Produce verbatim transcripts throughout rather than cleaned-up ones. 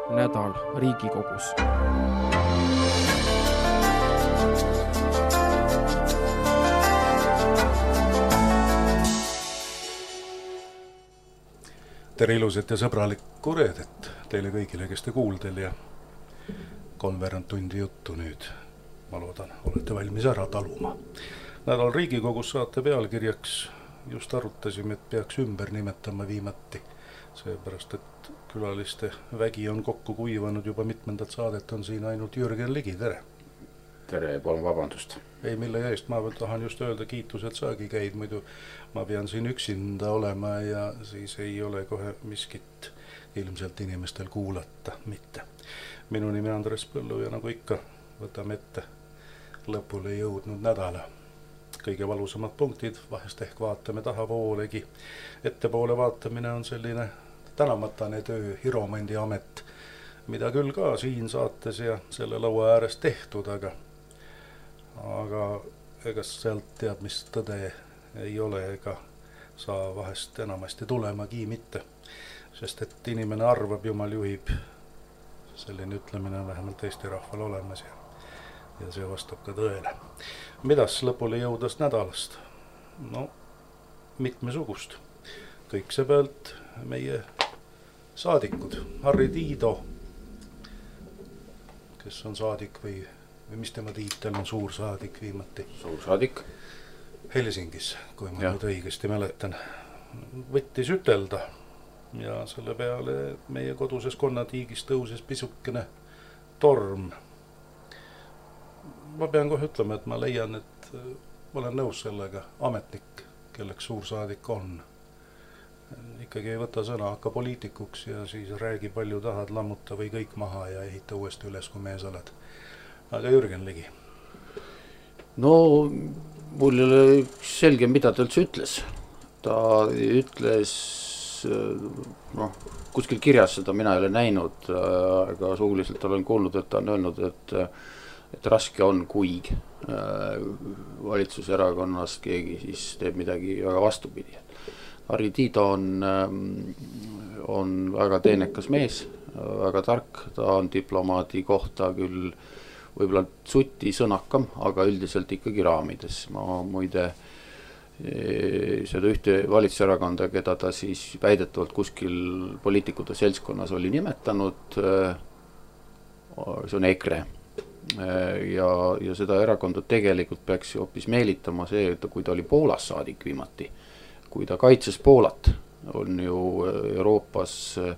nädal Riigikogus. Tere ilusat ja sõbralikku reedet teile kõigile, kes te kuuldel ja kolmveerand tundi juttu nüüd. Ma loodan, olete valmis ära taluma. Nädal Riigikogus saate pealkirjaks just arutasime, et peaks ümber nimetama viimati. Seepärast, et külaliste vägi on kokku kuivanud juba mitmendat saadet, on siin ainult Jürgen Ligi, tere. Tere, palun vabandust. Ei, mille eest ma tahan just öelda kiitused saagi käid, muidu ma pean siin üksinda olema ja siis ei ole kohe miskit ilmselt inimestel kuulata mitte. Minu nimi Andres Põllu ja nagu ikka võtame ette lõpule jõudnud nädala. Kõige valusamad punktid, vahest ehk vaatame tahapoolegi. Ettepoole vaatamine on selline tänamatane töö, Hiromendi amet, mida küll ka siin saates ja selle laua ääres tehtud, aga aga ega sealt teab, mis tõde ei ole ega saa vahest enamasti tulemagi mitte, sest et inimene arvab, jumal juhib, selline ütlemine on vähemalt Eesti rahval olemas ja, ja see vastab ka tõele. Midas lõpule jõudas nädalast? No, mitmesugust. Kõik see pealt meie saadikud, Harri Tiido, kes on saadik või või mis tema tiitel on, suursaadik viimati? Suursaadik. Helsingis, kui ma ja. nüüd õigesti mäletan, võttis ütelda ja selle peale meie koduses konnatiigis tõuses pisukene torm. Ma pean kohe ütlema, et ma leian, et olen nõus sellega, ametnik, kelleks suursaadik on. Ikkagi ei võta sõna, hakka poliitikuks ja siis räägi palju tahad, lammuta või kõik maha ja ehita uuesti üles, kui mees oled. Aga Jürgen Ligi? No, mul ei ole selge, mida ta üldse ütles. Ta ütles, noh, kuskil kirjas seda mina ei ole näinud, aga suuliselt olen kuulnud, et ta on öelnud, et, et raske on, kui valitsuserakonnas keegi siis teeb midagi väga vastupidi. Harri Tiido on, on väga teenekas mees, väga tark, ta on diplomaadi kohta küll võib-olla suti sõnakam, aga üldiselt ikkagi raamides. Ma muide seda ühte valitsuserakonda, keda ta siis väidetavalt kuskil poliitikute seltskonnas oli nimetanud, see on EKRE. Ja, ja seda erakonda tegelikult peaks hoopis meelitama see, et kui ta oli Poolas saadik viimati, kui ta kaitses Poolat, on ju Euroopas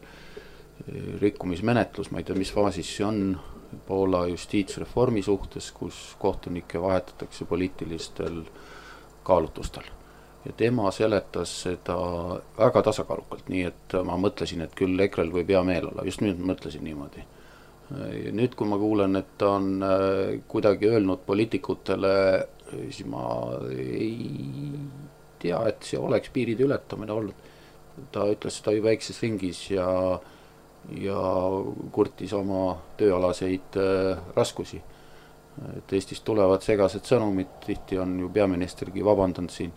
rikkumismenetlus, ma ei tea, mis faasis see on, Poola justiitsreformi suhtes, kus kohtunikke vahetatakse poliitilistel kaalutlustel. Ja tema seletas seda väga tasakaalukalt, nii et ma mõtlesin, et küll Ekrel võib hea meel olla, just nüüd mõtlesin niimoodi. Ja nüüd, kui ma kuulen, et ta on kuidagi öelnud poliitikutele, siis ma ei tea, et see oleks piiride ületamine olnud. Ta ütles seda ju väikses ringis ja ja kurtis oma tööalaseid äh, raskusi. Et Eestist tulevad segased sõnumid, tihti on ju peaministergi vabandanud siin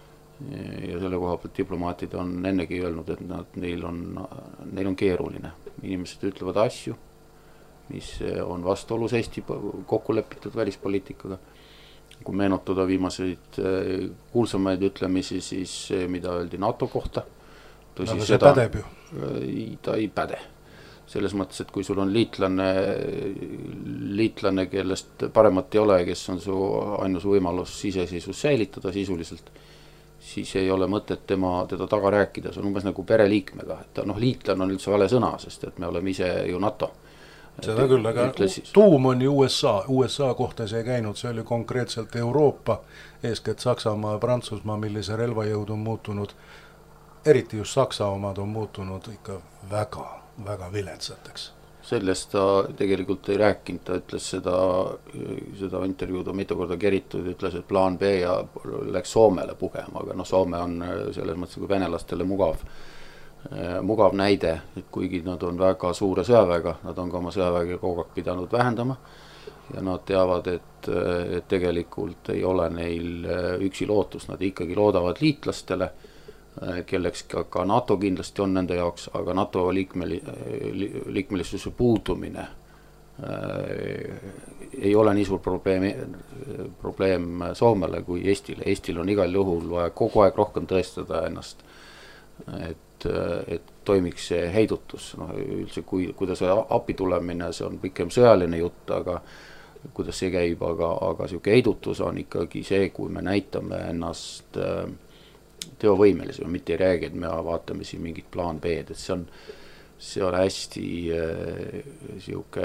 ja selle koha pealt diplomaatid on ennegi öelnud, et nad, neil, on, neil on keeruline. Inimesed ütlevad asju, mis on vastuolus Eesti kokku lepitud välispoliitikaga. Kui meenutada viimaseid äh, kuulsamaid ütlemisi, siis mida öeldi NATO kohta. No, see seda, pädeb ju. Ta ei päde. Selles mõttes, et kui sul on liitlane, liitlane, kellest paremat ei ole, kes on su ainus võimalus siseseisus säilitada sisuliselt, siis ei ole mõtet tema, teda taga rääkida. See on umbes nagu pereliikmega. Et noh, liitlan on üldse vale sõna, sest et me oleme ise ju NATO. Seda küll, aga ütlesis. Tuum on ju U S A. U S A kohta see käinud, see oli konkreetselt Euroopa, eeskätt Saksamaa ja Prantsusmaa, millise relvajõud on muutunud, eriti just Saksa omad on muutunud ikka väga väga viletsateks. Sellest ta tegelikult ei rääkinud, ta ütles seda, seda intervjuud on mitu korda keritud, ütles, et plaan B ja läks Soomele pugema, aga no Soome on selles mõttes kui venelastele mugav, mugav näide, et kuigi nad on väga suure sõjaväega, nad on ka oma sõjaväega kogu aeg pidanud vähendama ja nad teavad, et, et tegelikult ei ole neil üksi lootus, nad ikkagi loodavad liitlastele, kelleks ka, ka NATO kindlasti on nende jaoks, aga NATO liikmeli, liikmelisuse puudumine äh, ei ole nii suur probleem, probleem Soomele kui Eestile. Eestil on igal juhul vaja kogu aeg rohkem tõestada ennast, et, et toimiks see heidutus. No, üldse, kui, kuidas appi tulemine, see on pikem sõjaline jutt, aga kuidas see käib, aga, aga selline heidutus on ikkagi see, kui me näitame ennast äh, teovõimelisem, mitte ei räägi, et me vaatame siin mingit plaan B-d, et see on, see on hästi äh, siuke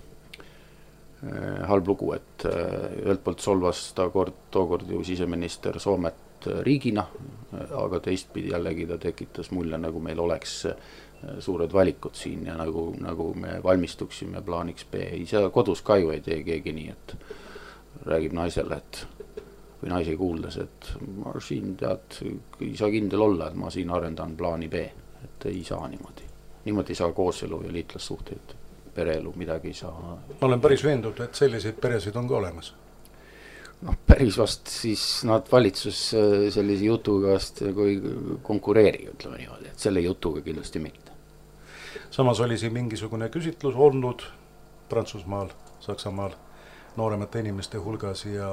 äh, halb lugu, et äh, ühelt poolt solvas ta kord, tookord ju siseminister Soomet riigina, aga teistpidi jällegi ta tekitas mulje, nagu meil oleks suured valikud siin ja nagu, nagu me valmistuksime plaaniks B. Ei, see kodus ka ju ei tee keegi nii, et räägib naisele, et või naisi kuuldes, et ma siin tead, ei saa kindel olla, et ma siin arendan plaani B, et ei saa niimoodi. Niimoodi ei saa kooselu ja liitlassuhteid, pereelu, midagi ei saa. Ma olen päris veendunud, et selliseid peresid on ka olemas. Noh, päris vast siis nad valitsus sellise jutuga kui konkureeri, ütleme niimoodi, et selle jutuga kindlasti mitte. Samas oli siin mingisugune küsitlus olnud Prantsusmaal, Saksamaal nooremate inimeste hulgas ja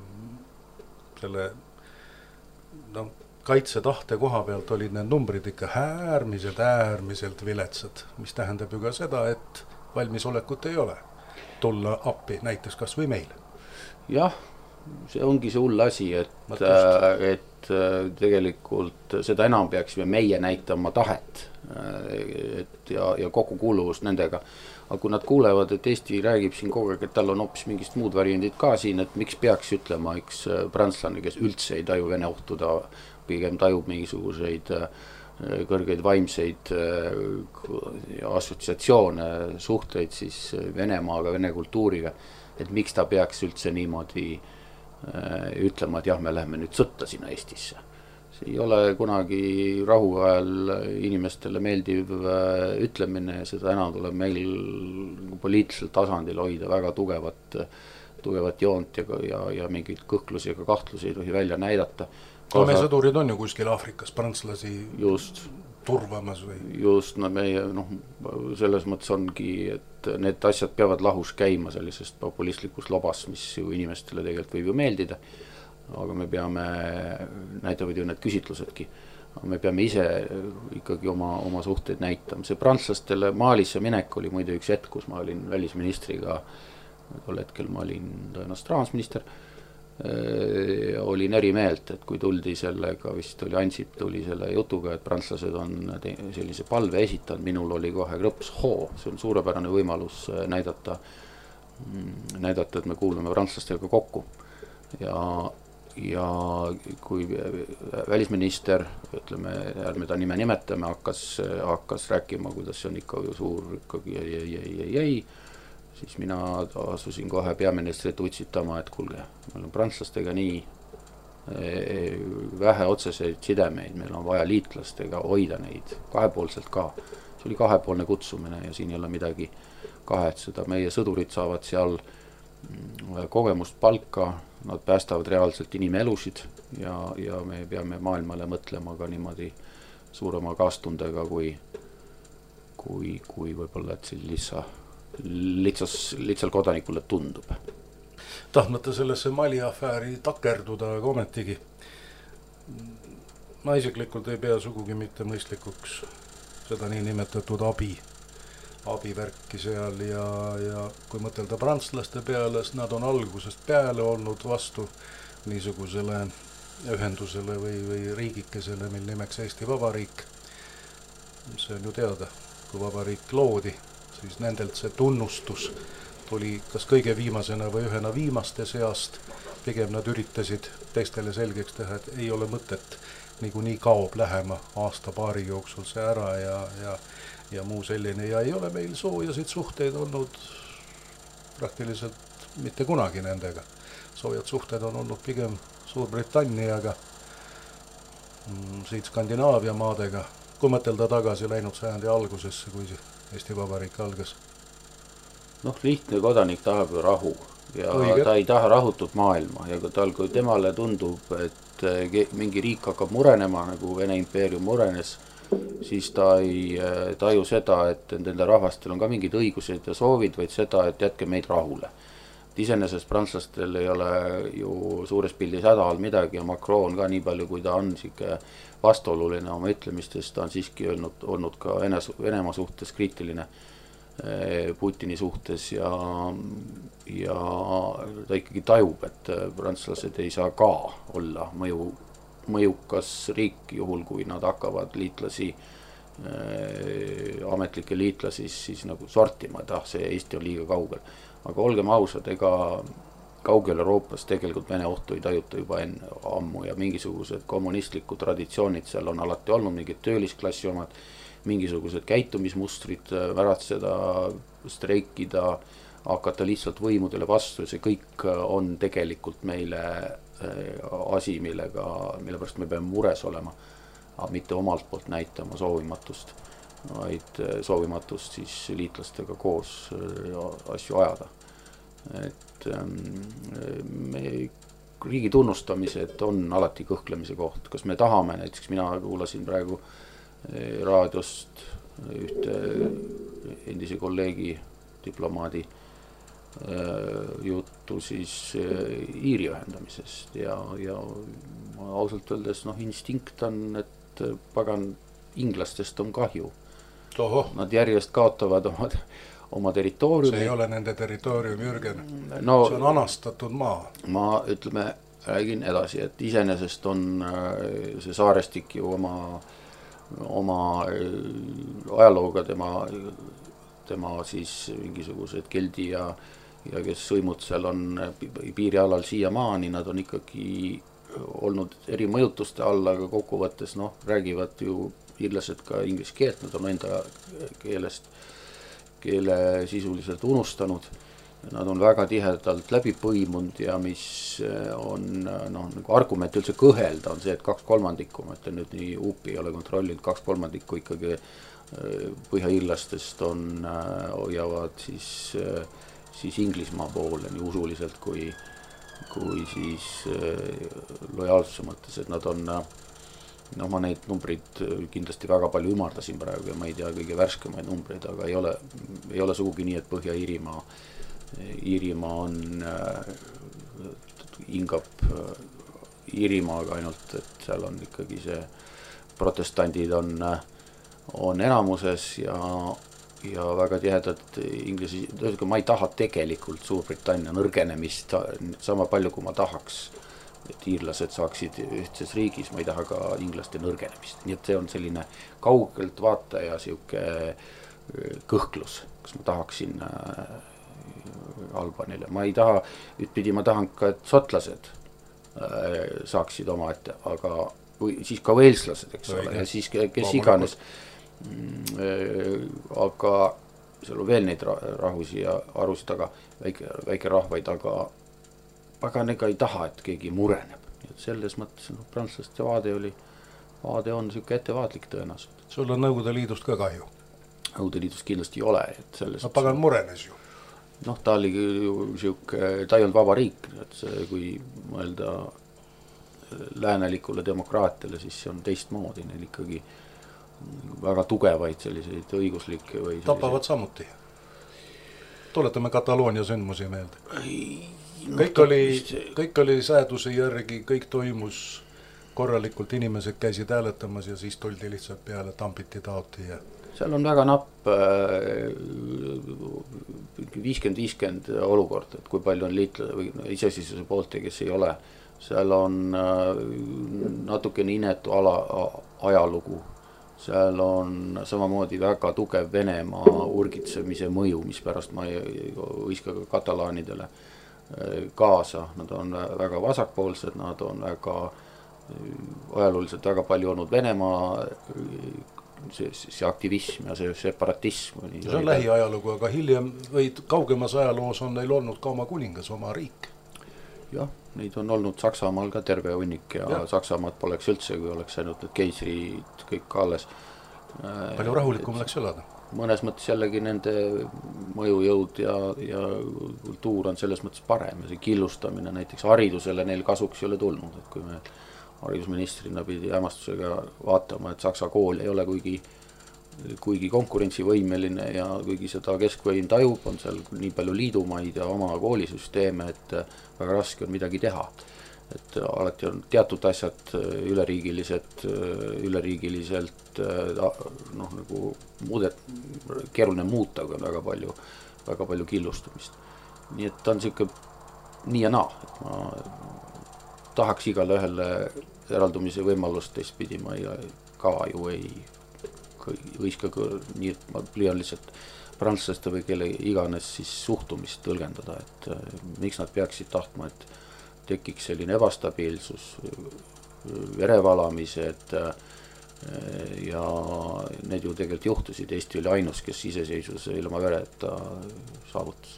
selle no, kaitsetahte koha pealt olid need numbrid ikka äärmiselt, äärmiselt viletsad, mis tähendab ju ka seda, et valmisolekut ei ole tulla appi näiteks kas või meile. Jah, see ongi see hull asi, et, et tegelikult seda enam peaksime meie näitama tahet et ja, ja kokkukuuluvust nendega. Aga kui nad kuulevad, et Eesti räägib siin kogu aeg, et tal on hoopis mingist muud variandid ka siin, et miks peaks ütlema üks prantslane, kes üldse ei taju Vene ohtu, ta pigem tajub mingisuguseid kõrgeid vaimseid assotsiatsioone, suhteid siis Venemaaga, Vene kultuuriga, et miks ta peaks üldse niimoodi ütlema, et jah, me läheme nüüd sõtta sinna Eestisse. See ei ole kunagi rahu ajal inimestele meeldiv ütlemine ja seda enam tuleb meil poliitilisel tasandil hoida väga tugevat, tugevat joont ja, ja, ja mingid kõhklusi ja kahtlusi ei tohi välja näidata. Kaasa... Meie sõdurid on ju kuskil Aafrikas prantslasi just, turvamas või? Just, no meie, noh, selles mõttes ongi, et need asjad peavad lahus käima sellisest populistlikust lobast, mis ju inimestele tegelikult võib ju meeldida. Aga me peame, näitavad ju need küsitlusedki, me peame ise ikkagi oma, oma suhteid näitama. See prantslastele Maalisse minek oli muide üks hetk, kus ma olin välisministriga, tol hetkel ma olin tõenäoliselt rahandusminister, olin eri meelt, et kui tuldi sellega, vist oli Ansip tuli selle jutuga, et prantslased on sellise palve esitanud, minul oli kohe krõps hoo, see on suurepärane võimalus näidata, näidata, et me kuulume prantslastega kokku ja ja kui välisminister, ütleme, ärme ta nime nimetame, hakkas, hakkas rääkima, kuidas see on ikka ju suur ikkagi jäi, jäi, jäi, jäi, jäi, siis mina asusin kohe peaministrit utsitama, et kuulge, meil on prantslastega nii vähe otseseid sidemeid, meil on vaja liitlastega hoida neid kahepoolselt ka. See oli kahepoolne kutsumine ja siin ei ole midagi kahetseda. Meie sõdurid saavad seal kogemust palka, nad päästavad reaalselt inimelusid ja, ja me peame maailmale mõtlema ka niimoodi suurema kaastundega kui, kui, kui võib-olla, et see lihtsa, lihtsas, lihtsal kodanikule tundub. Tahtmata sellesse Mali afääri takerduda, aga ometigi ma isiklikult ei pea sugugi mitte mõistlikuks seda nii nimetatud abi abivärki seal ja, ja kui mõtelda prantslaste peale, nad on algusest peale olnud vastu niisugusele ühendusele või, või riigikesele, mil nimeks Eesti Vabariik. See on ju teada, kui vabariik loodi, siis nendelt see tunnustus tuli kas kõige viimasena või ühena viimaste seast. Pigem nad üritasid teistele selgeks teha, et ei ole mõtet, nagu nii kaob lähema aasta paari jooksul see ära ja, ja ja muu selline ja ei ole meil soojasid suhteid olnud praktiliselt mitte kunagi nendega. Soojad suhted on olnud pigem Suurbritanniaga, siit Skandinaavia maadega, kui mõtelda tagasi läinud sajandi algusesse, kui Eesti Vabariik algas. Noh, lihtne kodanik tahab ju rahu ja Õige. Ta ei taha rahutut maailma ja kui tal, kui temale tundub, et mingi riik hakkab murenema, nagu Vene impeerium murenes, siis ta ei taju seda, et nende rahvastel on ka mingid õigused ja soovid, vaid seda, et jätke meid rahule. Iseenesest prantslastel ei ole ju suures pildis häda all midagi ja Macron ka nii palju, kui ta on siuke vastuoluline oma ütlemistest, ta on siiski öelnud, olnud ka Venemaa suhtes kriitiline Putini suhtes ja, ja ta ikkagi tajub, et prantslased ei saa ka olla mõju, mõjukas riik juhul, kui nad hakkavad liitlasi, ametlikke liitlasi siis nagu sortima, et ah, see Eesti on liiga kaugel. Aga olgem ausad, ega kaugel Euroopas tegelikult Vene ohtu ei tajuta juba enne ammu ja mingisugused kommunistlikud traditsioonid seal on alati olnud, mingid töölisklassi omad, mingisugused käitumismustrid, väratseda, streikida, hakata lihtsalt võimudele vastu ja see kõik on tegelikult meile asi, millega, mille pärast me peame mures olema, aga mitte omalt poolt näitama soovimatust, vaid soovimatust siis liitlastega koos asju ajada. Et me, riigi tunnustamised on alati kõhklemise koht, kas me tahame, näiteks mina kuulasin praegu raadiost ühte endise kolleegi diplomaadi juttu siis Iiri ühendamisest ja, ja ausalt öeldes noh, instinkt on, et pagan inglastest on kahju. Oho. Nad järjest kaotavad oma, oma territooriumi. See ei ole nende territoorium, Jürgen. No, see on anastatud maa. Ma ütleme, räägin edasi, et iseenesest on see saarestik ju oma oma ajalooga, tema, tema siis mingisugused keldi ja, ja kes sõimud seal on piirialal siiamaani, nad on ikkagi olnud eri mõjutuste all, aga kokkuvõttes noh, räägivad ju iirlased ka inglise keelt, nad on enda keelest, keele sisuliselt unustanud. Nad on väga tihedalt läbi põimunud ja mis on noh, nagu argument üldse kõhelda on see, et kaks kolmandikku, ma ütlen nüüd nii U P ei ole kontrollinud, kaks kolmandikku ikkagi põhjaiirlastest on, hoiavad siis, siis Inglismaa poole nii usuliselt kui, kui siis lojaalsuse mõttes, et nad on, no ma neid numbrid kindlasti väga palju ümardasin praegu ja ma ei tea kõige värskemaid numbreid, aga ei ole, ei ole sugugi nii, et Põhja-Iirimaa Iirimaa on äh, hingab äh, Iirimaaga ainult, et seal on ikkagi see protestandid on, on enamuses ja, ja väga tihedad inglisi, ma ei taha tegelikult Suurbritannia nõrgenemist sama palju, kui ma tahaks, et iirlased saaksid ühtses riigis, ma ei taha ka inglaste nõrgenemist, nii et see on selline kaugelt vaataja siuke kõhklus, kas ma tahaksin äh, Albanile. Ma ei taha, ütpidi ma tahan ka, et sotlased äh, saaksid oma ette, aga või siis ka veelslased, eks ole, ja siis kes iganes. Mm, aga seal on veel neid rahusi ja arusid, aga väike, väike rahvaid, aga aga ega ei taha, et keegi mureneb. Et selles mõttes no, prantslaste vaade oli, vaade on siuke ettevaatlik tõenäoliselt. Sul on Nõukogude Liidust ka kahju? Nõukogude Liidust kindlasti ei ole. Et selles no pagan murenes ju. Noh, ta oli ju siuke, ta ei olnud vaba riik, et see, kui mõelda läänelikule demokraatiale, siis see on teistmoodi, neil ikkagi väga tugevaid selliseid õiguslikke või selliseid... Tapavad samuti. Tuletame Kataloonia sündmusi meelde. No, kõik, oli, kõik oli sääduse järgi, kõik toimus korralikult, inimesed käisid hääletamas ja siis tuldi lihtsalt peale, tampiti taoti ja... Seal on väga napp viiskümmend viiskümmend olukord, et kui palju on liitla või iseseisvuse poolt ja kes ei ole. Seal on natukene inetu ala, ajalugu. Seal on samamoodi väga tugev Venemaa urgitsemise mõju, mis pärast ma ei võiska ka katalaanidele kaasa. Nad on väga vasakpoolsed, nad on väga ajalooliselt väga palju olnud Venemaa See, see aktivism ja see separatism. See on lähiajalugu, aga hiljem või kaugemas ajaloos on neil olnud ka oma kuningas, oma riik. Jah, neid on olnud Saksamaal ka terve hunnik ja, ja. Saksamaad poleks üldse, kui oleks ainult need keisrid kõik alles. Palju rahulikum et, läks elada. mõnes mõttes jällegi nende mõjujõud ja, ja kultuur on selles mõttes parem ja see killustamine näiteks haridusele neil kasuks ei ole tulnud, et kui me haridusministrina pidi hämmastusega vaatama, et Saksa kool ei ole kuigi, kuigi konkurentsivõimeline ja kuigi seda keskvõim tajub, on seal nii palju liidumaid ja oma koolisüsteeme, et väga raske on midagi teha. Et alati on teatud asjad üleriigilised, üleriigiliselt noh, nagu muudet, keeruline muuta, kui on väga palju, väga palju killustumist. Nii et ta on siuke nii ja naa, et ma tahaks igale ühele eraldumise võimalust teistpidi, ma ei, ka ju ei võiska nii, et ma püüan lihtsalt prantslaste või kelle iganes siis suhtumist tõlgendada, et miks nad peaksid tahtma, et tekiks selline ebastabiilsus, verevalamised ja need ju tegelikult juhtusid. Eesti oli ainus, kes iseseisvuse ilma vereta saavutas.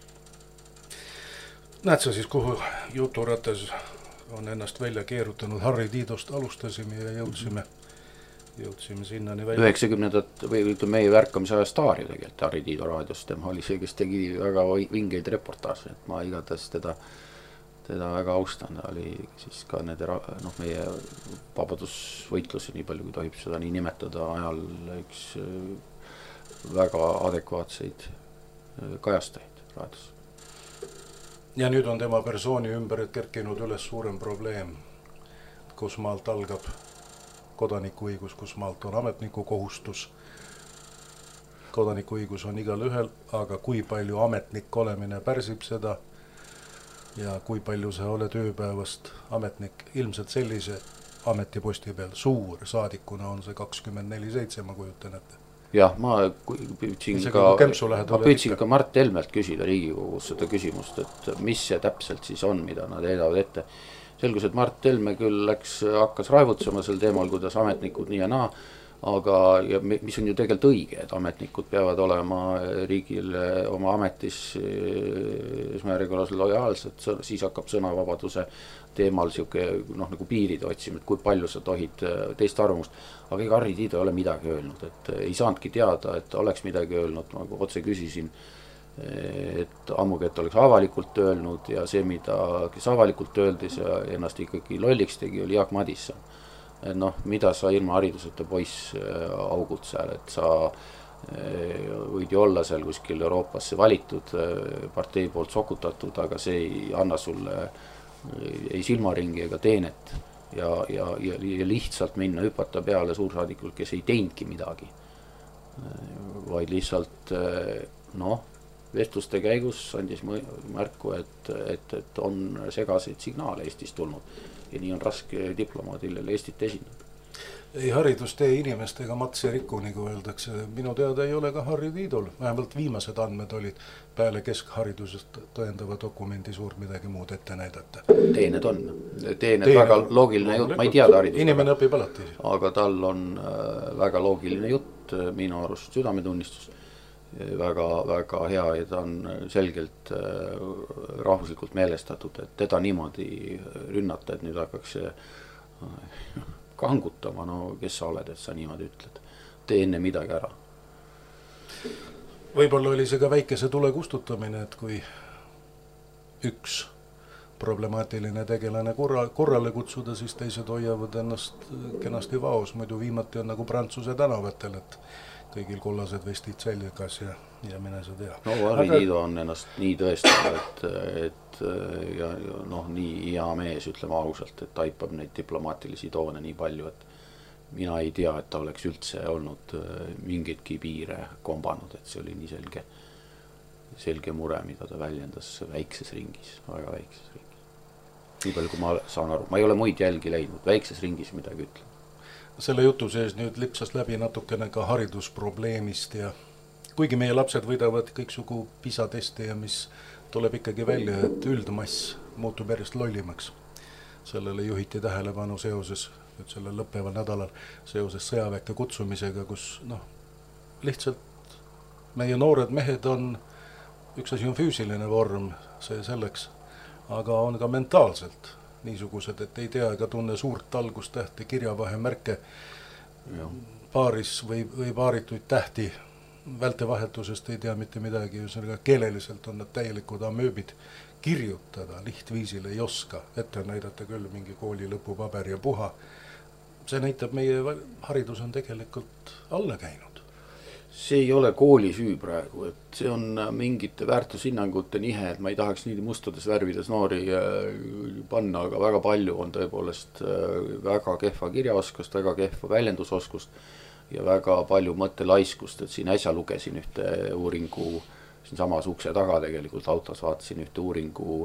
Näed sa siis, kuhu juturates on ennast välja keerutanud? Harri Tiidost alustasime ja jõudsime, jõudsime sinnani välja. üheksakümnendat või ütleme meie värkamise aja staari tegelikult Harri Tiido raadios. Tema oli see, kes tegi väga vingeid reportaaže, et ma igatahes teda teda väga austan, ta oli siis ka nende noh, meie vabadusvõitlusi, nii palju kui tohib seda nii nimetada, ajal üks väga adekvaatseid kajastajaid raadios. Ja nüüd on tema persooni ümber kerkinud üles suurem probleem, kus maalt algab kodanikuõigus, kus maalt on ametniku kohustus. Kodanikuõigus on igal ühel, aga kui palju ametnik olemine pärsib seda, ja kui palju sa ole tööpäevast ametnik, ilmselt sellise ametiposti peal suur saadikuna on see kakskümmend neli seitse, ma kujutan ette. Jah, ma püüdsin ka, ma püüdsin ka Mart Helmelt küsida Riigikogus seda küsimust, et mis see täpselt siis on, mida nad heidavad ette. Selgus, et Mart Helme küll läks, hakkas raevutsema sel teemal, kuidas ametnikud nii ja naa, aga ja mis on ju tegelikult õige, et ametnikud peavad olema riigile oma ametis esmajärjekorras lojaalsed, siis hakkab sõnavabaduse teemal siuke, noh, nagu piiride otsima, et kui palju sa tohid teist arvamust, aga ega Harri Tiido ei ole midagi öelnud, et ei saanudki teada, et oleks midagi öelnud, ma otse küsisin, et ammugi, et oleks avalikult öelnud ja see, mida kes avalikult öeldis ja ennast ikkagi lolliks tegi, oli Jaak Madisson. Et noh, mida sa ilma hariduseta poiss augud seal, et sa võid ju olla seal kuskil Euroopasse valitud, partei poolt sokutatud, aga see ei anna sulle ei silmaringi ega teenet ja, ja, ja, ja lihtsalt minna hüpata peale suursaadikul, kes ei teinudki midagi, vaid lihtsalt noh, vestluste käigus andis märku, et, et, et on segaseid signaale Eestis tulnud ja nii on raske diplomaadile Eestit esindada. Ei haridustee inimestega matse riku, nagu öeldakse. Minu teada ei ole ka Harri Tiidol. Vähemalt viimased andmed olid peale keskharidusest tõendava dokumendi suurt midagi muud ette näidata. Teened on. Teened väga loogiline jutt. Ma ei teada haridust. Inimene õpib alati. Aga tal on väga loogiline jutt, minu arust südametunnistus. Väga, väga hea ja ta on selgelt rahvuslikult meelestatud, et teda niimoodi rünnata, et nüüd hakkaks kangutama, no kes sa oled, et sa niimoodi ütled. Tee enne midagi ära. Võib-olla oli see ka väikese tule kustutamine, et kui üks problemaatiline tegelane korra, korrale kutsuda, siis teised hoiavad ennast kenasti vaos. Muidu viimati on nagu Prantsuse tänavatel, et kõigil kollased vestid seljas ja, ja mine sa tea. No Harri Aga... Tiido on ennast nii tõestanud, et, et ja, ja noh, nii hea mees, ütleme ausalt, et taipab neid diplomaatilisi toone nii palju, et mina ei tea, et ta oleks üldse olnud mingitki piire kombanud, et see oli nii selge, selge mure, mida ta väljendas väikses ringis, väga väikses ringis. Nii palju, kui ma saan aru, ma ei ole muid jälgi leidnud, väikses ringis midagi ütlema. Selle jutu sees nüüd lipsas läbi natukene ka haridusprobleemist ja kuigi meie lapsed võidavad kõiksugu PISA testi ja mis tuleb ikkagi välja, et üldmass muutub järjest lollimaks. Sellele juhiti tähelepanu seoses, et sellel lõppeval nädalal seoses sõjaväkke kutsumisega, kus noh, lihtsalt meie noored mehed on, üks asi on füüsiline vorm, see selleks, aga on ka mentaalselt niisugused, et ei tea ega tunne suurt talgustähti, kirjavahemärke, paaris või, või paarituid tähti vältevahetusest ei tea mitte midagi, ühesõnaga keeleliselt on nad täielikud amööbid, kirjutada lihtviisil ei oska, ette näidata küll mingi kooli lõpupaber ja puha. See näitab, meie haridus on tegelikult alla käinud. See ei ole kooli süü praegu, et see on mingite väärtushinnangute nihe, et ma ei tahaks nii mustades värvides noori panna, aga väga palju on tõepoolest väga kehva kirjaoskust, väga kehva väljendusoskust ja väga palju mõttelaiskust, et siin äsja lugesin ühte uuringu, siin samas ukse taga tegelikult autos vaatasin ühte uuringu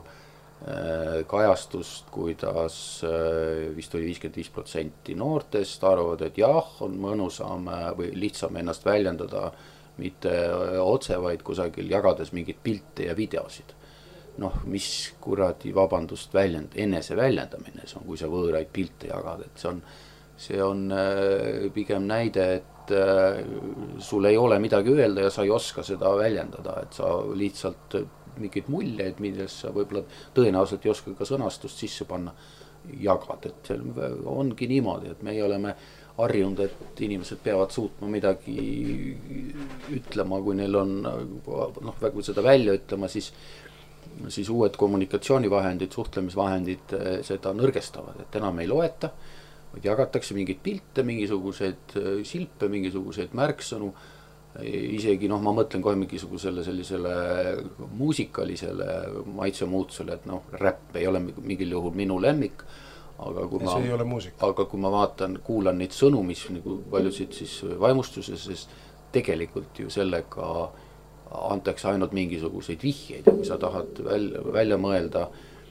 kajastust, kuidas vist oli viiskümmend viis protsenti noortest arvavad, et jah, on mõnusam või lihtsam ennast väljendada mitte otse, vaid kusagil jagades mingit pilte ja videosid. Noh, mis kuradi vabandust väljend, enese väljendamine, see on, kui sa võõraid pilte jagad, et see on, see on pigem näide, et sul ei ole midagi öelda ja sa ei oska seda väljendada, et sa lihtsalt mingid muljeid, milles sa võib-olla tõenäoliselt ei oska ka sõnastust sisse panna, jagad, et see ongi niimoodi, et meie oleme harjunud, et inimesed peavad suutma midagi ütlema, kui neil on, noh, kui seda välja ütlema, siis, siis uued kommunikatsioonivahendid, suhtlemisvahendid seda nõrgestavad, et enam ei loeta, vaid jagatakse mingeid pilte, mingisuguseid silpe, mingisuguseid märksõnu, isegi, noh, ma mõtlen kohe mingisugusele sellisele muusikalisele maitsemuutusele, et noh, räpp ei ole mingil juhul minu lemmik, aga kui, ma, aga kui ma vaatan, kuulan neid sõnu, mis nagu paljusid siis vaimustuses, sest tegelikult ju sellega antakse ainult mingisuguseid vihjeid ja kui sa tahad välja, välja mõelda,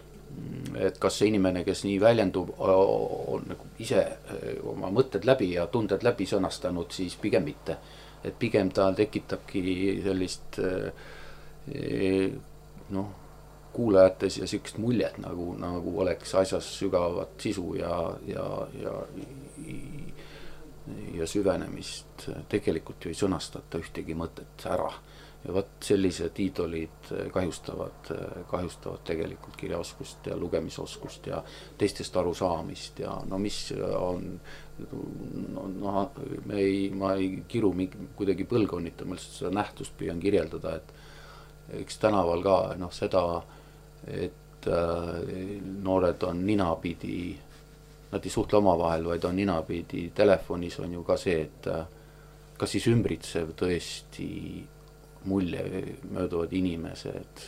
et kas see inimene, kes nii väljendub, on nagu ise oma mõtted läbi ja tunded läbi sõnastanud, siis pigem mitte. Et pigem ta tekitabki sellist noh, kuulajates ja sellist muljet, nagu, nagu oleks asjas sügavat sisu ja, ja, ja, ja süvenemist. Tegelikult ju ei sõnastata ühtegi mõtet ära. Ja võt sellised iidolid kahjustavad, kahjustavad tegelikult kirjaoskust ja lugemisoskust ja teistest arusaamist ja no mis on no, no, me ei, ma ei kiru mingi, kuidagi põlgonnita, ma lihtsalt seda nähtust püüan kirjeldada, et eks tänaval ka noh, seda, et äh, noored on ninapidi, nad ei suhtle omavahel, vaid on ninapidi telefonis on ju ka see, et äh, kas siis ümbritsev tõesti mulje mööduvad inimesed,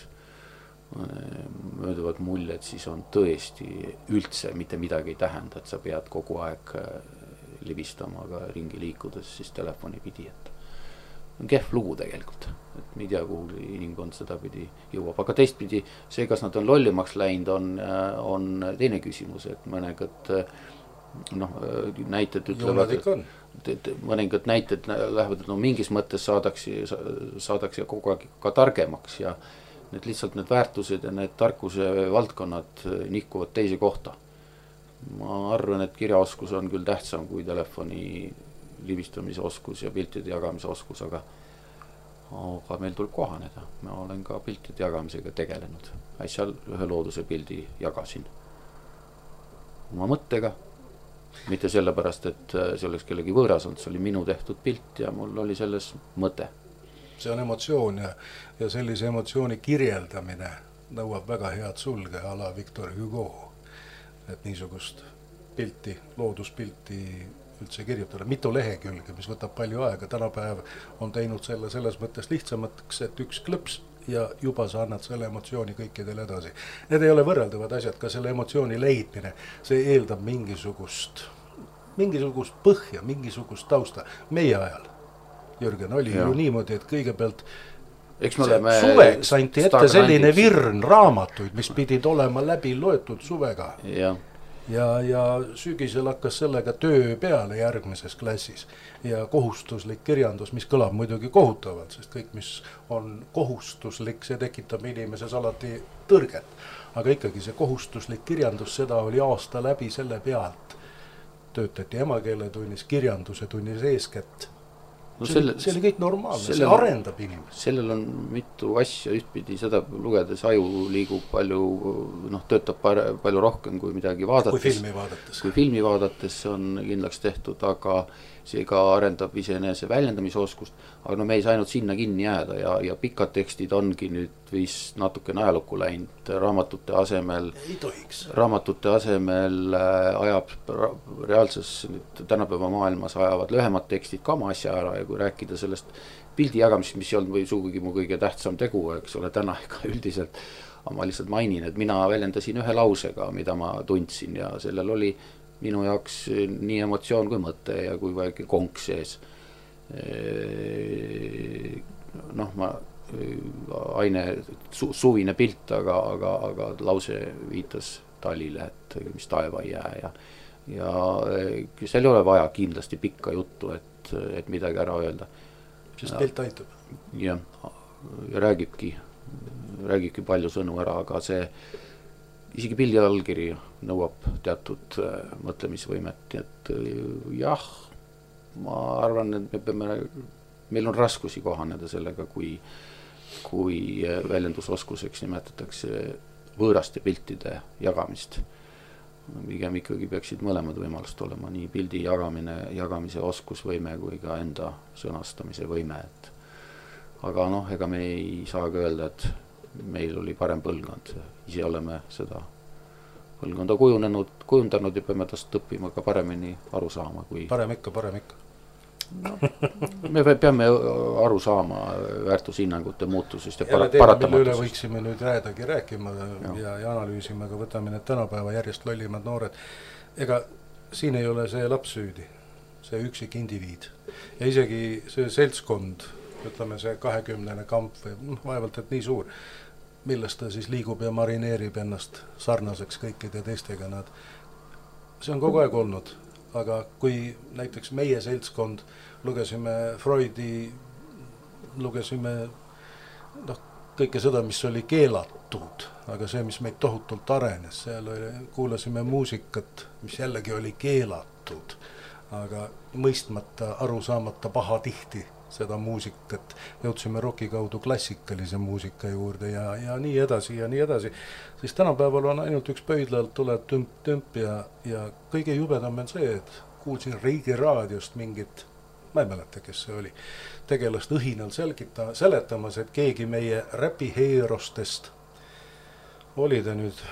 mööduvad muljed, siis on tõesti üldse mitte midagi ei tähenda, et sa pead kogu aeg libistama ka ringi liikudes siis telefoni pidi, et on kehv lugu tegelikult, et ma ei tea, kuhu inimkond seda pidi jõuab, aga teistpidi see, kas nad on lollimaks läinud, on, on teine küsimus, et mõnegad noh, näited ütlevad, mõningad näited lähevad, et no mingis mõttes saadakse, saadakse kogu aeg ka targemaks ja need lihtsalt need väärtused ja need tarkuse valdkonnad nihkuvad teise kohta. Ma arvan, et kirjaoskus on küll tähtsam kui telefoni libistamise oskus ja piltide jagamise oskus, aga, aga meil tuleb kohaneda. Ma olen ka piltide jagamisega tegelenud. Äsja ühe looduse pildi jagasin oma mõttega. Mitte sellepärast, et see oleks kellegi võõras olnud, see oli minu tehtud pilt ja mul oli selles mõte. See on emotsioon ja, ja sellise emotsiooni kirjeldamine nõuab väga head sulge ala Victor Hugo, et niisugust pilti, looduspilti üldse kirjutada. Mitu lehekülge, mis võtab palju aega, tänapäev on teinud selle selles mõttes lihtsamaks, et üks klõps ja juba sa annad selle emotsiooni kõikidele edasi. Need ei ole võrreldavad asjad, ka selle emotsiooni leidmine, see eeldab mingisugust, mingisugust põhja, mingisugust tausta. Meie ajal, Jürgen, oli ja. ju niimoodi, et kõigepealt suveks anti ette selline virn raamatuid, mis pidid olema läbi loetud suvega. Ja. Ja, ja sügisel hakkas sellega töö peale järgmises klassis ja kohustuslik kirjandus, mis kõlab muidugi kohutavalt, sest kõik, mis on kohustuslik, see tekitab inimeses alati tõrget. Aga ikkagi see kohustuslik kirjandus, seda oli aasta läbi selle pealt. Töötati emakeeletunnis, kirjanduse tunnis eeskätt. No see, selle, see oli kõik normaalne, sellel, see arendab inimest. Sellel on mitu asja ühtpidi, seda lugedes aju liigub palju, noh, töötab palju rohkem kui midagi vaadates. Kui filmi vaadates. Kui filmi vaadates on kindlaks tehtud, aga see ka arendab iseenese väljendamisoskust, aga no me ei saanud sinna kinni jääda ja, ja pikad tekstid ongi nüüd vist natuke ajalukku läinud, raamatute asemel ei tohiks. Raamatute asemel ajab reaalses nüüd tänapäeva maailmas ajavad lühemad tekstid ka oma asja ära ja kui rääkida sellest pildi jagamist, mis ei olnud või sugugi mu kõige tähtsam tegu, eks ole, täna ega üldiselt, ma lihtsalt mainin, et mina väljendasin ühe lausega, mida ma tundsin ja sellel oli minu jaoks nii emotsioon kui mõte ja kui väike konks sees. Noh, ma aine su, suvine pilt, aga, aga, aga lause viitas talile, et mis taeva ei jää ja, ja seal ei ole vaja kindlasti pikka juttu, et, et midagi ära öelda. Sest pilt aitab. Ja, ja räägibki, räägibki palju sõnu ära, aga see isegi pildi allkiri nõuab teatud mõtlemisvõimet, et jah, ma arvan, et me peame, meil on raskusi kohaneda sellega, kui, kui väljendusoskuseks nimetatakse võõraste piltide jagamist. Pigem ikkagi peaksid mõlemad võimalust olema, nii pildi jagamine, jagamise oskusvõime kui ka enda sõnastamise võime. Et aga noh, ega me ei saa ka öelda, et meil oli parem põlvkond. Ise oleme seda põlvkonda kujunenud, kujundanud ja peame tast õppima ka paremini aru saama. Kui parem ikka, parem ikka. No, me peame aru saama väärtushinnangute muutusest ja, ja para- paratamatust. Mille üle võiksime nüüd räädagi rääkima ja, ja, ja analüüsime, aga võtame need tänapäeva järjest lollimad noored. Ega siin ei ole see laps süüdi, see üksik indiviid. Ja isegi see seltskond, ütleme see kahekümnene kamp või vaevalt, et nii suur, millest ta siis liigub ja marineerib ennast sarnaseks kõikide teistega nad. See on kogu aeg olnud. Aga kui näiteks meie seltskond lugesime Freudi, lugesime noh, kõike seda, mis oli keelatud, aga see, mis meid tohutult arenes, seal oli, kuulasime muusikat, mis jällegi oli keelatud, aga mõistmata, aru saamata paha tihti seda muusikat, jõudsime roki kaudu klassikalise muusika juurde ja, ja nii edasi ja nii edasi. Siis tänapäeval on ainult üks pöidlalt tuleb tümp, tümp ja, ja kõige jubedam on see, et kuulsin Riigi raadiost mingit, ma ei mäleta, kes see oli, tegelast õhinal selgita, seletamas, et keegi meie räpiheerostest oli ta nüüd,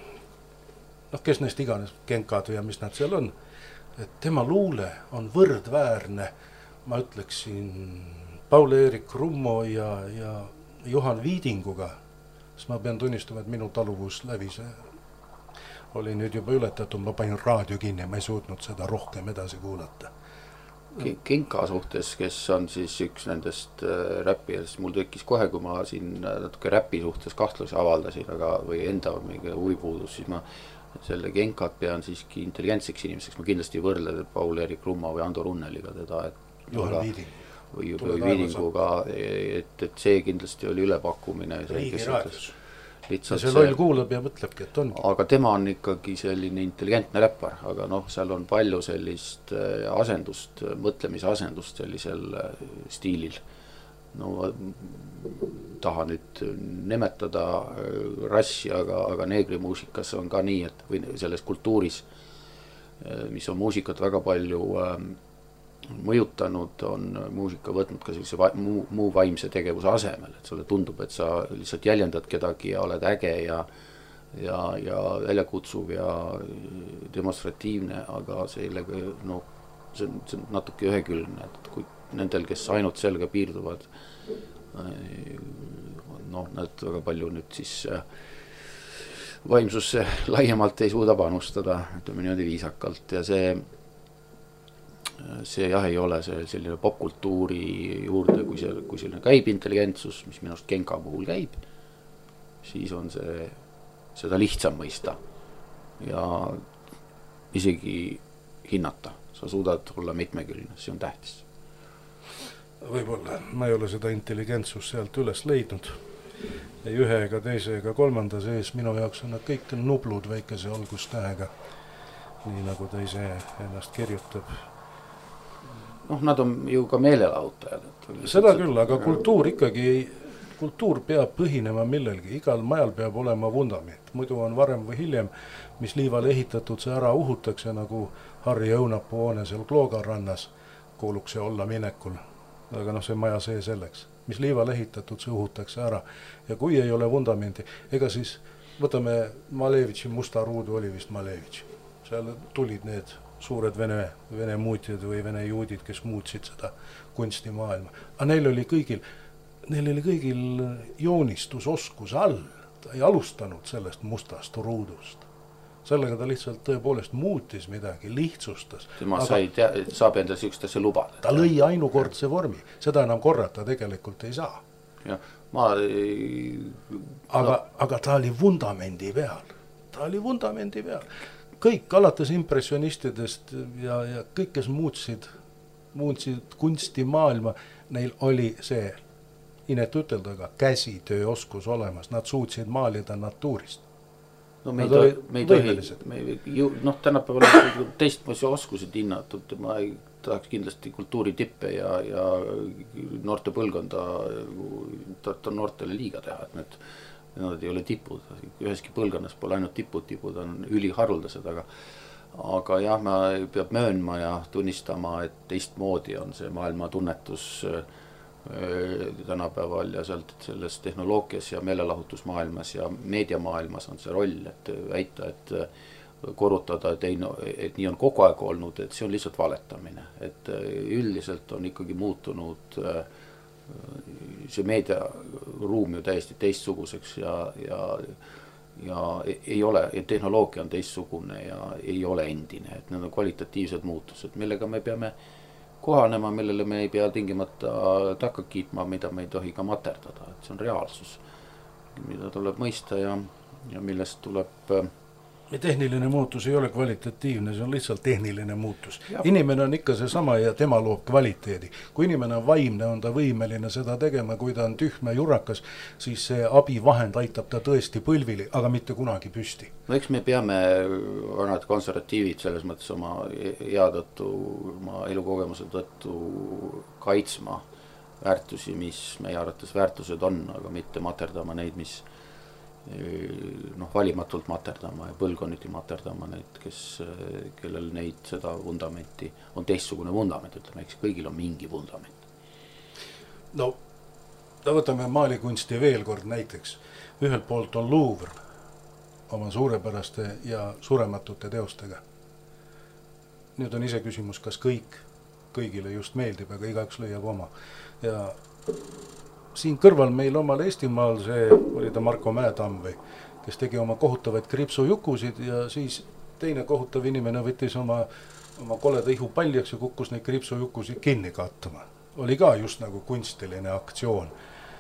noh, kes neist iganes kenkad ja mis nad seal on, et tema luule on võrdväärne, ma ütleksin, Paul-Eerik Rummo ja, ja Juhan Viidinguga, siis ma pean tunnistama, et minu taluvus läbi see oli nüüd juba ületatud, ma panin raadio kinni, ma ei suutnud seda rohkem edasi kuulata. Kenka suhtes, kes on siis üks nendest äh, räppijast, mul tekkis kohe, kui ma siin natuke räppi suhtes kahtlusi avaldasin, aga, või enda mingi huvipuudus, siis ma selle Kenkat pean siiski intelligentseks inimeseks, ma kindlasti võrdlen Paul-Eerik Rummo või Ando Runneliga teda, et Juhan Viiding. või, või Viidinguga, et, et see kindlasti oli ülepakkumine. Riigi raadios. Ja see see, loll kuulab ja mõtlebki, et ongi. aga tema on ikkagi selline intelligentne räppar, aga noh, seal on palju sellist asendust, mõtlemise asendust sellisel stiilil. No tahan nüüd nimetada rassi, aga, aga neegrimuusikas on ka nii, et või selles kultuuris, mis on muusikat väga palju mõjutanud, on muusika võtnud ka sellise va muu, muu vaimse tegevuse asemel, et sulle tundub, et sa lihtsalt jäljendad kedagi ja oled äge ja, ja, ja väljakutsuv ja demonstratiivne, aga sellega, no, see on, see on natuke ühekülgne, et kui nendel, kes ainult sellega piirduvad, noh, nad väga palju nüüd siis vaimsusse laiemalt ei suuda panustada, ütleme niimoodi viisakalt ja see see jah ei ole see selline popkultuuri juurde, kui, see, kui selline käib intelligentsus, mis minust Kenka puhul käib, siis on see seda lihtsam mõista ja isegi hinnata. Sa suudad olla mitmekülgne, see on tähtis. Võib-olla, ma ei ole seda intelligentsust sealt üles leidnud. Ei ühe ega teise ega kolmanda sees, minu jaoks on nad kõik nublud väikese algustähega, nii nagu ta ise ennast kirjutab. Noh, nad on ju ka meelelahutajad. Seda küll, aga kultuur ikkagi, kultuur peab põhinema millelgi, igal majal peab olema vundament. Muidu on varem või hiljem, mis liivale ehitatud, see ära uhutakse nagu Harri Õunapuu hoone seal Klooga rannas. kuuluks see olla minekul. Aga noh, see maja see selleks. Mis liival ehitatud, see uhutakse ära. Ja kui ei ole vundamendi, ega siis võtame Malevitši musta ruudu, oli vist Malevitš. Seal tulid need suured vene, vene muutjad või vene juudid, kes muutsid seda kunstimaailma. Aga neil oli kõigil, neil oli kõigil joonistusoskus all. Ta ei alustanud sellest mustast ruudust. Sellega ta lihtsalt tõepoolest muutis midagi, lihtsustas. Tema sai tea, saab enda siukest asja lubada. Ta lõi ainukordse vormi. Seda enam korrata tegelikult ei saa. Ja, ma... Aga, no. aga ta oli vundamendi peal. Ta oli vundamendi peal. Kõik alates impressionistidest ja, ja kõik, kes muutsid, muutsid kunstimaailma, neil oli see, inetu ütelda, aga käsitööoskus olemas. Nad suutsid maalida natuurist. No me ei tohi, me ei tohi, me ei, noh, tänapäeval teistmoodi oskused hinnatud, ma ei tahaks kindlasti kultuuri tippe ja, ja noorte põlgonda noortele liiga teha, et need, nad ei ole tipud, üheski põlgonnas pole ainult tipud, tipud on üliharuldased, aga aga jah, ma peab möönma ja tunnistama, et teistmoodi on see maailma tunnetus tänapäeval ja sealt selles tehnoloogias ja meelelahutusmaailmas ja meediamaailmas on see roll, et väita, et korrutada, et, ei, et nii on kogu aeg olnud, et see on lihtsalt valetamine, et üldiselt on ikkagi muutunud see meediaruum ju täiesti teistsuguseks ja, ja, ja ei ole, ja tehnoloogia on teistsugune ja ei ole endine, et need on kvalitatiivsed muutused, millega me peame kohanema, millele me ei pea tingimata takka kiitma, mida me ei tohi ka materdada, et see on reaalsus, mida tuleb mõista ja, ja millest tuleb... Tehniline muutus ei ole kvalitatiivne, see on lihtsalt tehniline muutus. Ja. Inimene on ikka see sama ja tema loob kvaliteedi. Kui inimene on vaimne, on ta võimeline seda tegema, kui ta on tühme jurakas, siis see abivahend aitab ta tõesti põlvili, aga mitte kunagi püsti. No eks me peame vanad konservatiivid selles mõttes oma hea tõttu, oma elukogemuse tõttu kaitsma väärtusi, mis meie arvates väärtused on, aga mitte materdama neid, mis noh, valimatult materdama ja põlgoniti materdama neid, kes, kellel neid seda vundamenti on teistsugune vundament, ütleme, eks kõigil on mingi vundament. No, võtame maalikunsti veel kord näiteks. Ühelt poolt on Louvre oma suurepäraste ja surematute teostega. Nüüd on ise küsimus, kas kõik, kõigile just meeldib, aga igaüks leiab oma. Ja siin kõrval meil omal Eestimaal see oli ta Marko Mäetamm või, kes tegi oma kohutavaid kripsujukusid ja siis teine kohutav inimene võttis oma, oma koleda ihu paljaks ja kukkus neid kripsujukusid kinni kattuma. Oli ka just nagu kunstiline aktsioon.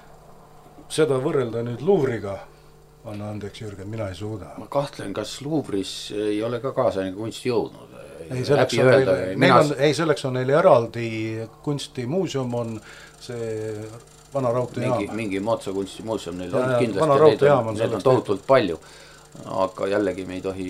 Seda võrrelda nüüd Louvriga, anna andeks Jürgen, mina ei suuda. Ma kahtlen, kas Louvris ei ole ka kaasa kunsti jõudnud? Ei selleks, on öelda, neil, neil on, ei, selleks on neil eraldi kunstimuuseum, on see... Vana raudteejaam. Mingi, mingi moodsa kunstimuuseum neil on kindlasti, neid on, neid on tohutult palju, aga jällegi me ei tohi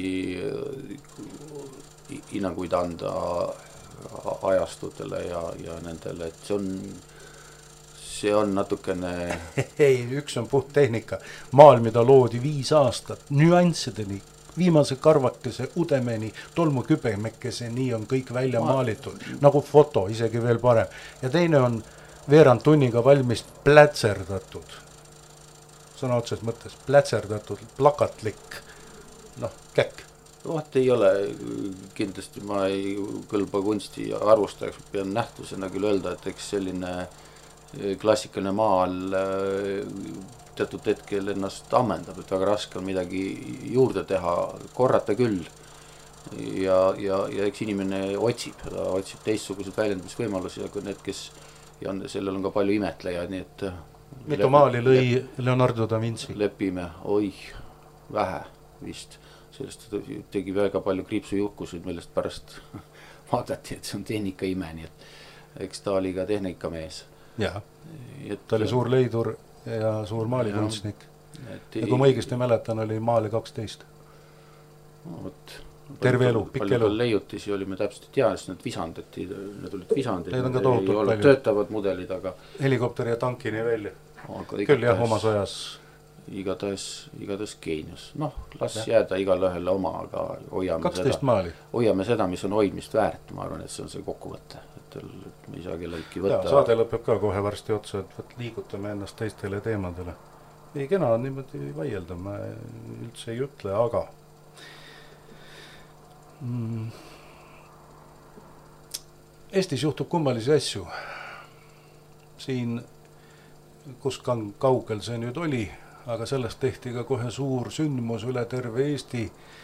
hinnanguid anda ajastutele ja, ja nendele, et see on, see on natukene... Ei, üks on puht tehnika. Maal, mida loodi viis aastat, nüanssideni, viimase karvakese udemeni, tolmu kübemekese, nii on kõik välja Ma... maalitud, nagu foto, isegi veel parem. Ja teine on veerand tunniga valmis plätserdatud, sõna otses mõttes, plätserdatud, plakatlik, noh, käkk. Vaat ei ole, kindlasti ma ei kõlba kunsti arvustajaks, pean nähtusena küll öelda, et eks selline klassikaline maal teatud hetkel ennast ammendab, et väga raske on midagi juurde teha, korrata küll. Ja, ja, ja eks inimene otsib, ta otsib teistsugused väljendamisvõimalusi, aga need, kes ja on, sellel on ka palju imetlejaid, nii et mitu maali lõi Leonardo da Vinci? Lepime, oi, vähe vist. Sellest tegi väga palju kriipsujuhkusid, millest pärast vaadati, et see on tehnika ime, nii et eks ta oli ka tehnikamees. Jah, ta oli suur leidur ja suur maalikunstnik. Ja, ja kui ma õigesti mäletan, oli maali kaksteist. No, võt. Terve elu, pikk elu. Leiutisi olime täpselt tea, sest need visandeti, need olid visandid, need ei ole töötavad mudelid, aga helikopteri ja tankini välja. Küll jah, omas ajas igatahes, igatahes geenius. Noh, las ja. jääda igal ühele oma, aga hoiame seda, hoiame seda, mis on hoidmist väärt. Ma arvan, et see on see kokkuvõte, et me ei saa kellelgi võtta. Ja, saade lõpeb ka kohe varsti otsa, et võt, liigutame ennast teistele teemadele. Ei kena on niimoodi vaielda, ma üldse ei ütle, aga mm. Eestis juhtub kummalisi asju. Siin, kus kaugel see nüüd oli, aga sellest tehti ka kohe suur sündmus üle terve Eesti.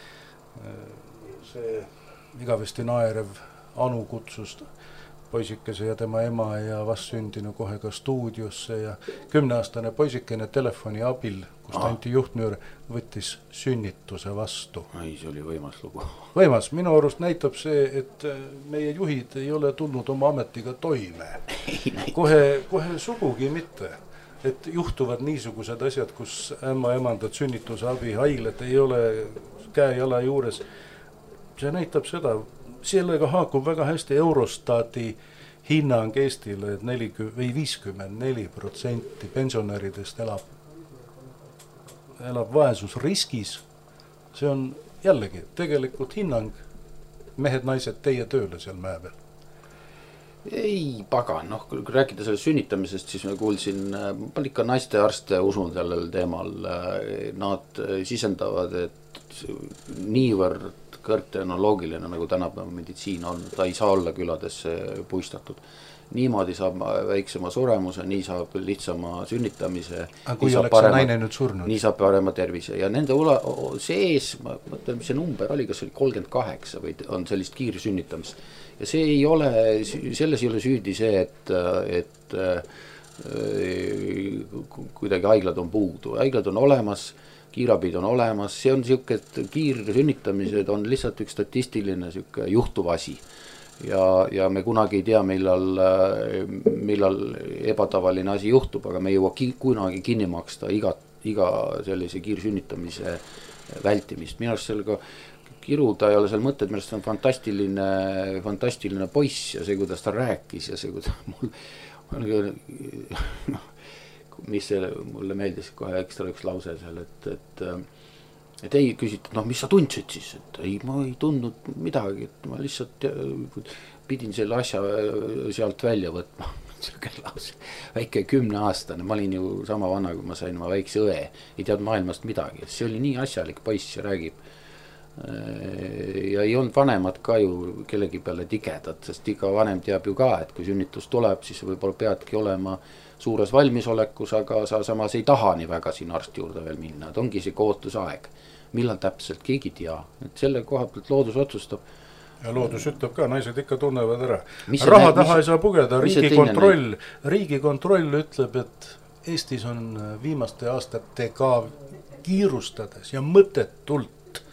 See igavesti naerev Anu kutsus poisikese ja tema ema ja vastsündinu kohe ka stuudiosse ja kümneaastane poisikene telefoni abil, kus ta anti juhtnööre, võttis sünnituse vastu. Ei, see oli võimas lugu. Võimas, minu arust näitab see, et meie juhid ei ole tulnud oma ametiga toime. Kohe, kohe sugugi mitte. Et juhtuvad niisugused asjad, kus ämma emandad sünnituse abi haiglad ei ole käe jala juures. See näitab seda, sellega haakub väga hästi Eurostati hinnang Eestile, et nelikümmend või viiskümmend neli protsenti pensionäridest elab, elab vaesusriskis. See on jällegi tegelikult hinnang, mehed, naised, teie tööle seal mäe peal. Ei pagan, noh, kui rääkida sellest sünnitamisest, siis ma kuulsin, ma ikka naiste arste usun sellel teemal, nad sisendavad, et niivõrd kõrgtehnoloogiline, nagu tänapäeva meditsiin on, ta ei saa olla küladesse puistatud. Niimoodi saab väiksema suremuse, nii saab lihtsama sünnitamise. Aga kui oleks parema, naine nüüd surnud? Nii saab parema tervise. Ja nende ula, sees, ma mõtlen, mis see number oli, kas oli kolmkümmend kaheksa või on sellist kiirsünnitamist. Ja see ei ole, selles ei ole süüdi see, et, et kuidagi haiglad on puudu. Haiglad on olemas, kiirabid on olemas, see on siuke, et kiirsünnitamised on lihtsalt üks statistiline siuke juhtuv asi. Ja, ja me kunagi ei tea, millal, millal ebatavaline asi juhtub, aga me ei jõua ki, kunagi kinni maksta iga, iga sellise kiirsünnitamise vältimist. Minu arust sellega kiruda ei ole seal mõtted, millest on fantastiline, fantastiline poiss ja see, kuidas ta rääkis ja see, kuidas mul, no, mis see, mulle meeldis kohe ekstra üks lause seal, et, et, et ei küsitud, noh, mis sa tundsid siis, et ei, ma ei tundnud midagi, et ma lihtsalt pidin selle asja sealt välja võtma. Väike kümneaastane, ma olin ju sama vana, kui ma sain oma väikse õe, ei tead maailmast midagi, see oli nii asjalik poiss ja räägib. Ja ei olnud vanemad ka ju kellegi peale tigedad, sest iga vanem teab ju ka, et kui sünnitus tuleb, siis võib-olla peadki olema suures valmisolekus, aga sa samas ei taha nii väga siin arsti juurde veel minna, et ongi see ootusaeg, millal täpselt keegi tea, et selle koha pealt loodus otsustab. Ja loodus ütleb ka, naised ikka tunnevad ära. Raha taha mis, ei saa pugeda, riigi kontroll, riigi kontroll ütleb, et Eestis on viimaste aastatega kiirustades ja mõttetult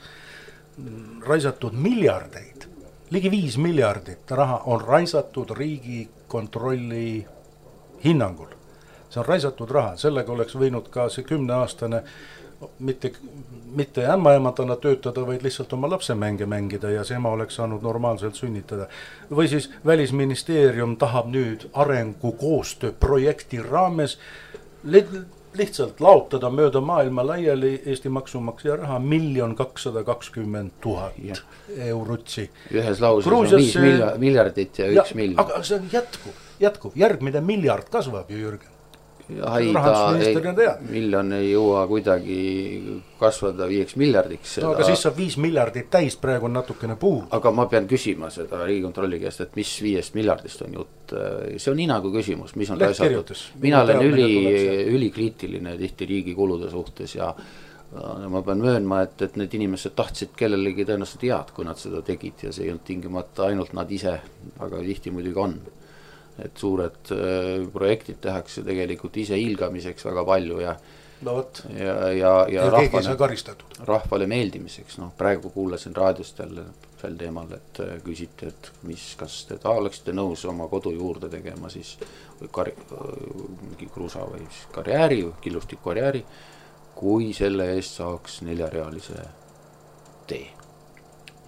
raisatud miljardeid, ligi viis miljardit raha on raisatud riigi kontrolli hinnangul. See on raisatud raha, sellega oleks võinud ka see kümneaastane mitte, mitte ämmaemadana töötada, vaid lihtsalt oma lapse mänge mängida ja see ema oleks saanud normaalselt sünnitada. Või siis Välisministeerium tahab nüüd arengu koostöö projekti raames lihtsalt laotada mööda maailma laiali Eesti maksumaksja raha miljon kakssada kakskümmend tuhat eurutsi. Ühes lauses Gruusias on viis see... miljardit ja üks ja, miljon. Aga see jätkub, jätkub. Järgmine miljard kasvab ju, Jürgen. Ai, ta ei, miljon ei jõua kuidagi kasvada viieks miljardiks. No, aga siis saab viis miljardit täis, praegu on natukene puud. Aga ma pean küsima seda Riigikontrolli käest, et mis viiest miljardist on jutt. See on inagu küsimus, mis on raisatud. Mina olen üli, ülikriitiline tihti riigi kulude suhtes ja ma pean möönma, et, et need inimesed tahtsid kellelegi tõenäoliselt head, kui nad seda tegid ja see ei olnud tingimata ainult nad ise, aga tihti muidugi on. Et suured äh, projektid tehakse tegelikult ise ilgamiseks väga palju ja, no võt, ja, ja, ja, ja rahvale, rahvale meeldimiseks. No, praegu kuulasin raadiost jälle sel teemal, et äh, küsiti, et mis, kas te oleksite nõus oma kodu juurde tegema siis või kar, äh, kruusa või karjääri, killustik karjääri, kui selle eest saaks neljarealise tee. Noh,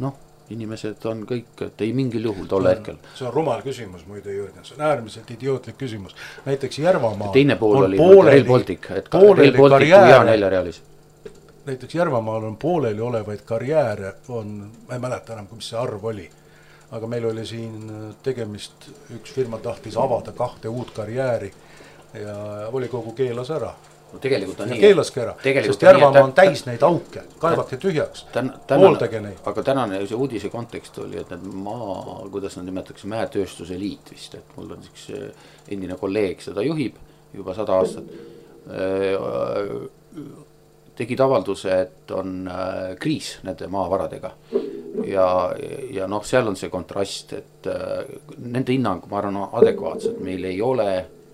inimesed on kõik, et ei mingil juhul tol hetkel. See on rumal küsimus muide, Jürgen, see on äärmiselt idiootlik küsimus. Näiteks Järvamaa teine pool oli pooleli, Rail Baltic, et Rail Baltic ja neljarealis. Näiteks Järvamaal on pooleli olevaid karjääre, on, ma ei mäleta enam, mis see arv oli, aga meil oli siin tegemist, üks firma tahtis avada kahte uut karjääri ja volikogu keelas ära. No tegelikult on ja nii. Keelaski ära, sest Järvamaa on täis neid auke, kaevake tühjaks, hooldage neid. Aga tänane see uudise kontekst oli, et need maa, kuidas nad nimetatakse, mäetööstuse liit vist, et mul on üks endine kolleeg, seda juhib juba sada aastat, tegid avalduse, et on kriis nende maavaradega. Ja, ja noh, seal on see kontrast, et nende hinnang, ma arvan, adekvaatselt, meil ei ole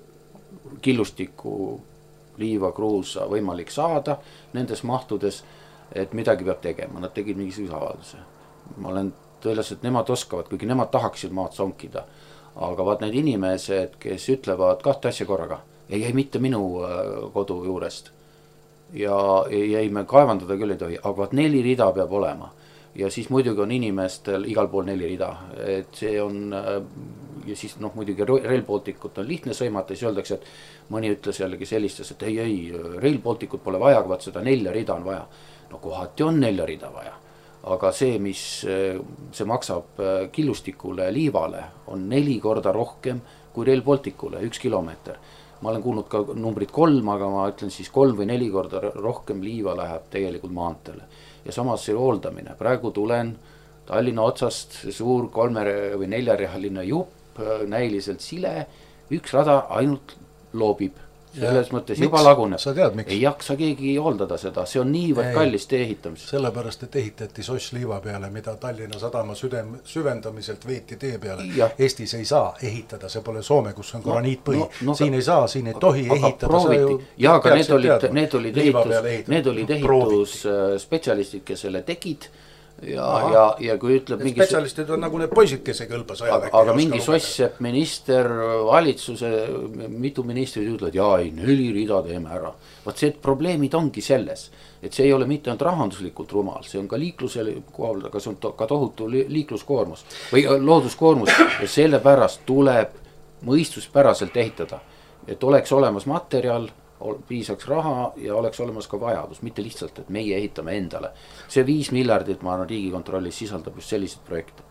killustiku liiva, kruusa võimalik saada nendes mahtudes, et midagi peab tegema, nad tegid mingisuguse avalduse. Ma olen tõeles, et nemad oskavad, kuigi nemad tahaksid maad sonkida, aga vaat need inimesed, kes ütlevad kahte asja korraga, ei, ei mitte minu kodu juurest ja ei, ei me kaevandada küll ei tohi, aga vaat neli rida peab olema. Ja siis muidugi on inimestel igal pool neli rida, et see on, ja siis noh, muidugi Rail Balticut on lihtne sõimata, siis öeldakse, et mõni ütles jällegi sellistes, et ei, ei, Rail Balticut pole vaja, aga vaat seda nelja rida on vaja. No kohati on nelja rida vaja, aga see, mis see maksab killustikule liivale, on neli korda rohkem kui Rail Balticule, üks kilomeeter. Ma olen kuulnud ka numbrid kolm, aga ma ütlen siis kolm või neli korda rohkem liiva läheb tegelikult maantele. Ja samas see hooldamine. Praegu tulen Tallinna otsast, suur kolme või neljarehaline jupp, näiliselt sile, üks rada ainult loobib. Selles ja mõttes juba laguneb. Sa tead, miks? Ei jaksa keegi hooldada seda, see on niivõrd kallis tee ehitamis. Sellepärast, et ehitati soss liiva peale, mida Tallinna sadama südem, süvendamiselt veeti tee peale. Ja. Eestis ei saa ehitada, see pole Soome, kus on graniitpõhi. No, no, siin ei saa, siin ei tohi aga ehitada. Ju, ja, aga need olid, need olid ehitus, need olid ehitusspetsialistid, kes selle tegid. Ja, ja, ja kui ütleb mingi spetsialistid on nagu need poisid, kes ei kõlba sõjaväkke. Aga mingi sossep minister, valitsuse, mitu ministrid ütlevad, jaa ei, neli rida teeme ära. Vaat see probleemid ongi selles, et see ei ole mitte ainult rahanduslikult rumal, see on ka liiklusele kohal, aga see on to, ka tohutu liikluskoormus või looduskoormus ja sellepärast tuleb mõistuspäraselt ehitada, et oleks olemas materjal, piisaks raha ja oleks olemas ka vajadus, mitte lihtsalt, et meie ehitame endale. See viis miljardit, ma arvan, Riigikontrollis sisaldab just sellised projekte.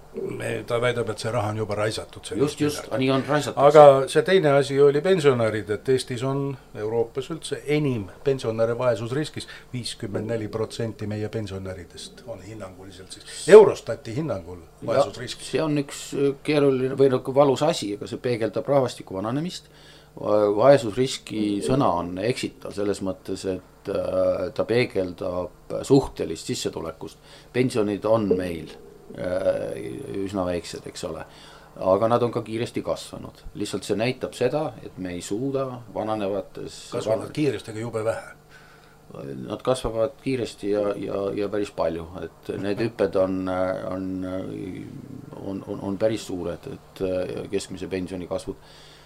Ta väidab, et see raha on juba raisatud. Just, just, nii on raisatud. Aga see teine asi oli pensionärid, et Eestis on Euroopas üldse enim pensionäre vaesusriskis, viiskümmend neli protsenti meie pensionäridest on hinnanguliselt siis Eurostati hinnangul vaesusriskis. See on üks keeruline või nagu valus asi, aga see peegeldab rahvastiku vananemist. Vaesusriski sõna on eksitav selles mõttes, et ta peegeldab suhtelist sissetulekust. Pensionid on meil üsna väiksed, eks ole, aga nad on ka kiiresti kasvanud. Lihtsalt see näitab seda, et me ei suuda vananevates kasvavad kiiresti, aga jube vähe. Nad kasvavad kiiresti ja, ja, ja päris palju, et need hüpped on, on, on, on, on päris suured, et keskmise pensioni kasvud.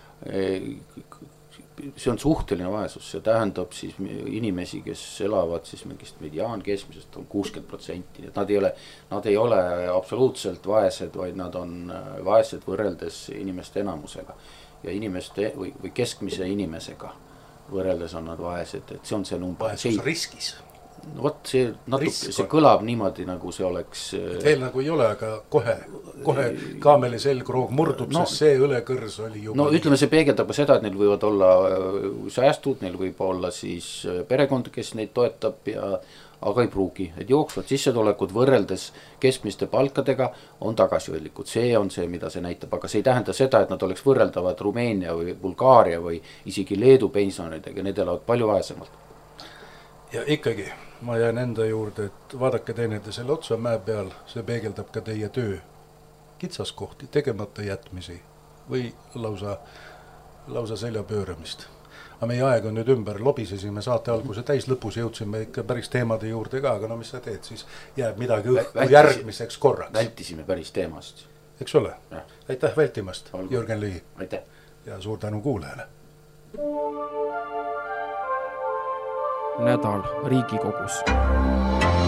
See on suhteline vaesus, see tähendab siis inimesi, kes elavad siis mingist mediaan keskmisest on kuuskümmend protsenti, et nad ei ole, nad ei ole absoluutselt vaesed, vaid nad on vaesed võrreldes inimeste enamusega ja inimeste või, või keskmise inimesega võrreldes on nad vaesed, et see on see number. Vaesus riskis. Vot see natuke, see kõlab niimoodi, nagu see oleks veel nagu ei ole, aga kohe, kohe kaameli selgroog murdub, no, sest see õlekõrs oli juba no ütleme, see peegeldab ka seda, et neil võivad olla säästud, neil võib olla siis perekond, kes neid toetab ja aga ei pruugi, et jooksvad sissetulekud võrreldes keskmiste palkadega on tagasihoidlikud, see on see, mida see näitab, aga see ei tähenda seda, et nad oleks võrreldavad Rumeenia või Bulgaaria või isegi Leedu pensionäridega, need elavad palju vaesemalt. Ja ikkagi, ma jään enda juurde, et vaadake teinede selle otsa mäe peal, see peegeldab ka teie töö kitsaskohti, tegemata jätmisi või lausa, lausa selja pööramist. Aga meie aeg on nüüd ümber, lobisesime saate alguse täis, lõpus jõudsime ikka päris teemade juurde ka, aga no mis sa teed, siis jääb midagi õhku järgmiseks korraks. Vältisime päris teemast. Eks ole? Ja. Aitäh vältimast, Olgu. Jürgen Ligi. Aitäh. Ja suur tänu kuulajale. Nädal Riigikogus.